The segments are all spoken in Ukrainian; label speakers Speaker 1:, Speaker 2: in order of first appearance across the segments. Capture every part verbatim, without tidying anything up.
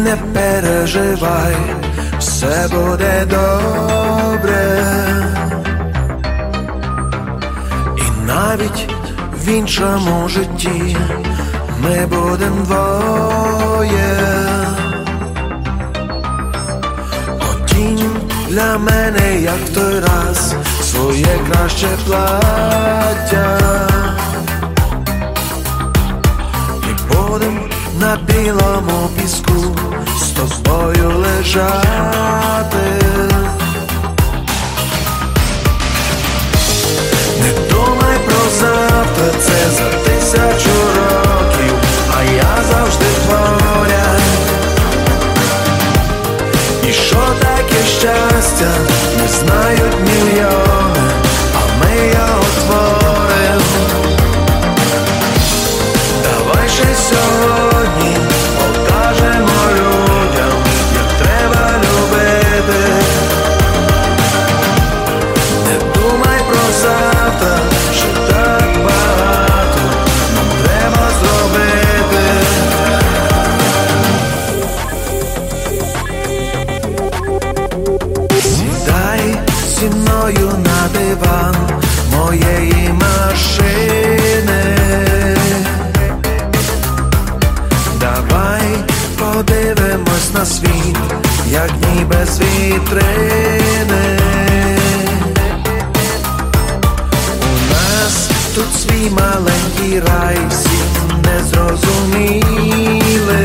Speaker 1: не переживай, все буде добре. І навіть в іншому житті ми будем двоє. Одінь для мене, як в той раз, своє краще плаття, і будем на білому піску з тобою лежати. Не думай про завтра, це за тисячу років, а я завжди твоя. І що таке щастя, не знають мільйони, а ми його творим. Давай ще сьогодні покажемо людям, як треба любити. Не думай про завтра, що так багато нам треба зробити. Сідай зі мною на диван моєї машини. Давай подивимось на світ, як ніби з вітрини. У нас тут свій маленький рай, всім незрозумілий.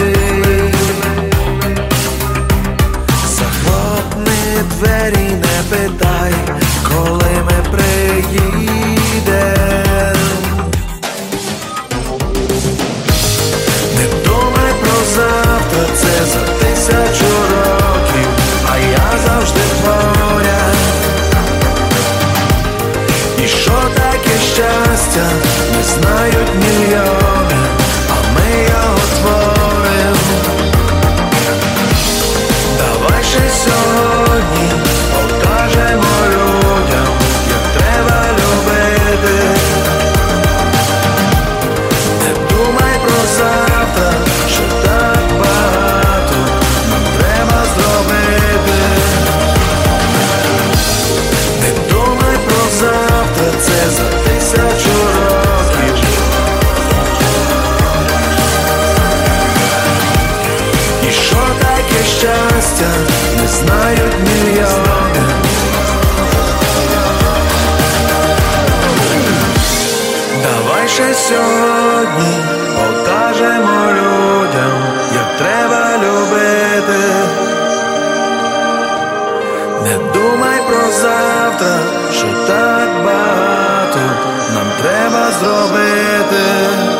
Speaker 1: Захлопни двері, не питай, коли ми приїдем. Не думай про завтра, це за тисячу років, а я завжди твоя. І що таке щастя, не знають мільйони, а ми його творим. Давай ще сьогодні покажемо людям, як треба любити. Не думай про завтра, що так багато нам треба зробити. Не думай про завтра, це за тисячу років. І що таке щастя, не знають мільйони. Давай ще сьогодні покажемо людям, як треба любити. Не думай про завтра, що так багато нам треба зробити.